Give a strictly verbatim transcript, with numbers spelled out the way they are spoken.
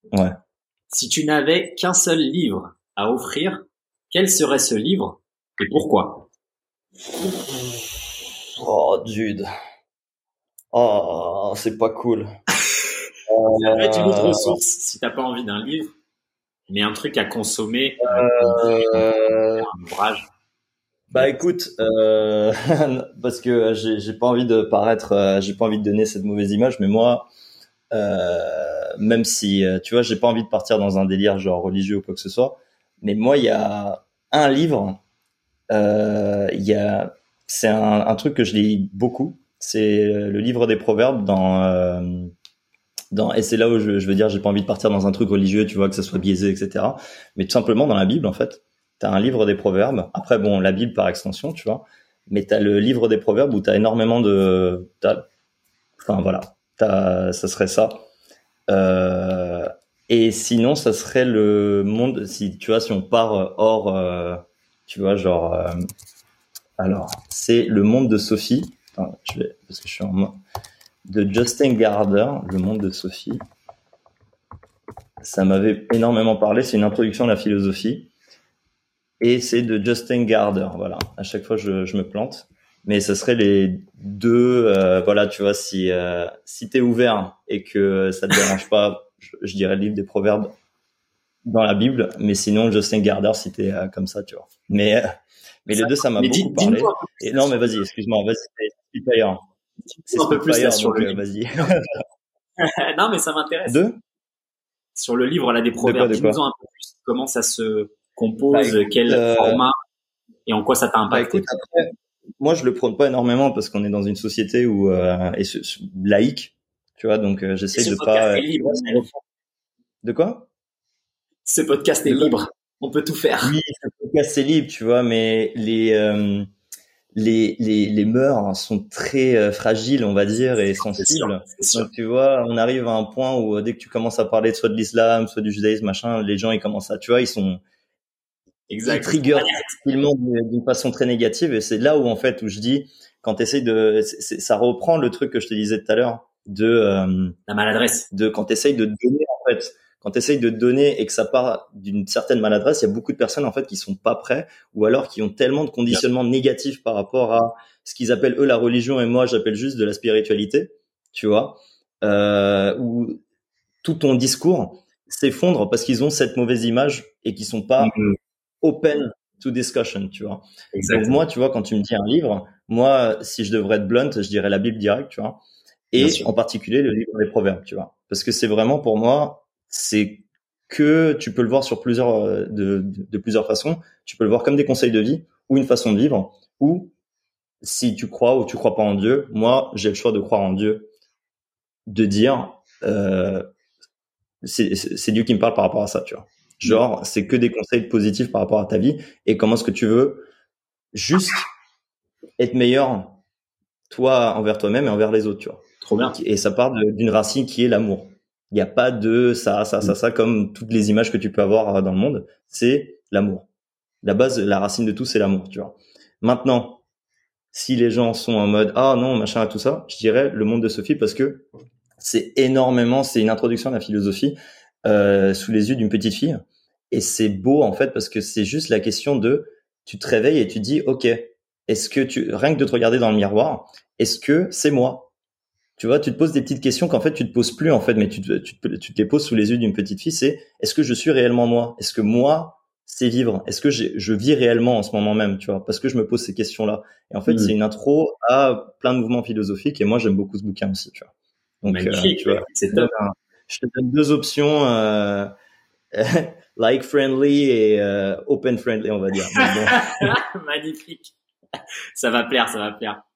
Ouais. Si tu n'avais qu'un seul livre à offrir, quel serait ce livre et pourquoi? Oh, dude. Oh, c'est pas cool. Ça peut être une autre Euh, ressource si t'as pas envie d'un livre, mais un truc à consommer, euh, euh, un ouvrage. Bah écoute, euh, parce que j'ai j'ai pas envie de paraître, euh, j'ai pas envie de donner cette mauvaise image, mais moi, euh, même si euh, tu vois, j'ai pas envie de partir dans un délire genre religieux ou quoi que ce soit, mais moi, il y a un livre, euh, il y a, c'est un, un truc que je lis beaucoup, c'est le livre des Proverbes dans euh, dans et c'est là où je, je veux dire, j'ai pas envie de partir dans un truc religieux, tu vois, que ça soit biaisé, et cetera. Mais tout simplement dans la Bible, en fait, t'as un livre des Proverbes. Après, bon, la Bible par extension, tu vois, mais t'as le livre des Proverbes où t'as énormément de, t'as, enfin voilà, t'as, ça serait ça. Euh, et sinon, ça serait le monde, si tu vois, si on part hors, euh, tu vois, genre, euh, alors, c'est le monde de Sophie. Attends, je vais, parce que je suis en mode de Justin Gardner, le monde de Sophie. Ça m'avait énormément parlé. C'est une introduction à la philosophie. Et c'est de Justin Gardner. Voilà. À chaque fois, je, je me plante. Mais ce serait les deux. Euh, voilà, tu vois, si euh, si t'es ouvert et que ça te dérange pas, je, je dirais le livre des Proverbes dans la Bible. Mais sinon, Justin Gardner, si t'es euh, comme ça, tu vois. Mais euh, mais les Ça, deux, ça m'a mais beaucoup dis, dis-nous parlé. un peu Et plus non, sur, mais vas-y, excuse-moi, vas-y, c'est Spitfire. C'est dis-nous un peu plus là Spitfire, sur donc le euh, livre. vas-y. Non, mais ça m'intéresse. Deux? Sur le livre là des De quoi, Proverbes, de dis-nous quoi? un peu plus comment ça se Bah compose, écoute, quel euh, format et en quoi ça t'a bah écoute, impacté. après, moi je le prône pas énormément parce qu'on est dans une société où euh, et ce- ce- laïque, tu vois, donc euh, Et j'essaye ce de podcast pas. est euh, libre, mon ami. De quoi? Ce podcast est De quoi? libre. On peut tout faire. Oui, ce podcast c'est libre, tu vois, mais les euh, les les les mœurs sont très euh, fragiles, on va dire, et C'est sûr, sensibles. c'est sûr. Donc tu vois, on arrive à un point où euh, dès que tu commences à parler soit de l'islam, soit du judaïsme, machin, les gens ils commencent à, tu vois, ils sont il Exact. trigger facilement d'une façon très négative et c'est là où en fait où je dis quand tu essayes de c'est- c'est- ça reprend le truc que je te disais tout à l'heure de euh, La maladresse. de quand tu essayes de donner en fait quand tu essayes de donner et que ça part d'une certaine maladresse, il y a beaucoup de personnes en fait qui sont pas prêts ou alors qui ont tellement de Bien sûr. conditionnements négatifs par rapport à ce qu'ils appellent eux la religion et moi j'appelle juste de la spiritualité, tu vois, euh, où tout ton discours s'effondre parce qu'ils ont cette mauvaise image et qui sont pas Mhm. open to discussion, tu vois. Donc moi, Exactement. tu vois, quand tu me dis un livre, moi, si je devrais être blunt, je dirais la Bible directe, tu vois. Bien Et sûr. en particulier le livre des Proverbes, tu vois. Parce que c'est vraiment pour moi, c'est que tu peux le voir sur plusieurs euh, de, de, de plusieurs façons. Tu peux le voir comme des conseils de vie ou une façon de vivre. Ou si tu crois ou tu crois pas en Dieu, moi, j'ai le choix de croire en Dieu, de dire euh, c'est c'est Dieu qui me parle par rapport à ça, tu vois. Mm. Genre, c'est que des conseils positifs par rapport à ta vie et comment est-ce que tu veux juste être meilleur, toi, envers toi-même et envers les autres, tu vois. Trop bien. Et ça part de- d'une racine qui est l'amour. Il n'y a pas de ça, ça, Mm. ça, ça, comme toutes les images que tu peux avoir euh, dans le monde. C'est l'amour. La base, la racine de tout, c'est l'amour, tu vois. Maintenant, si les gens sont en mode, ah non, machin, tout ça, je dirais le monde de Sophie parce que c'est énormément, c'est une introduction à la philosophie, euh, sous les yeux d'une petite fille. Et c'est beau, en fait, parce que c'est juste la question de, tu te réveilles et tu dis, OK, est-ce que tu, rien que de te regarder dans le miroir, est-ce que c'est moi? Tu vois, tu te poses des petites questions qu'en fait, tu te poses plus, en fait, mais tu te, tu te, tu te les poses sous les yeux d'une petite fille, c'est, est-ce que je suis réellement moi? Est-ce que moi, c'est vivre? Est-ce que j'ai- je vis réellement en ce moment même, tu vois? Parce que je me pose ces questions-là. Et en fait, c'est Mm. une intro à plein de mouvements philosophiques, et moi, j'aime beaucoup ce bouquin aussi, tu vois. Donc, euh, Magnifique. tu Bah, vois, écoute, c'est je te donne top. un- je te donne deux options, euh, like friendly et euh, open friendly, on va dire. Mais bon. Magnifique. Ça va plaire, ça va plaire.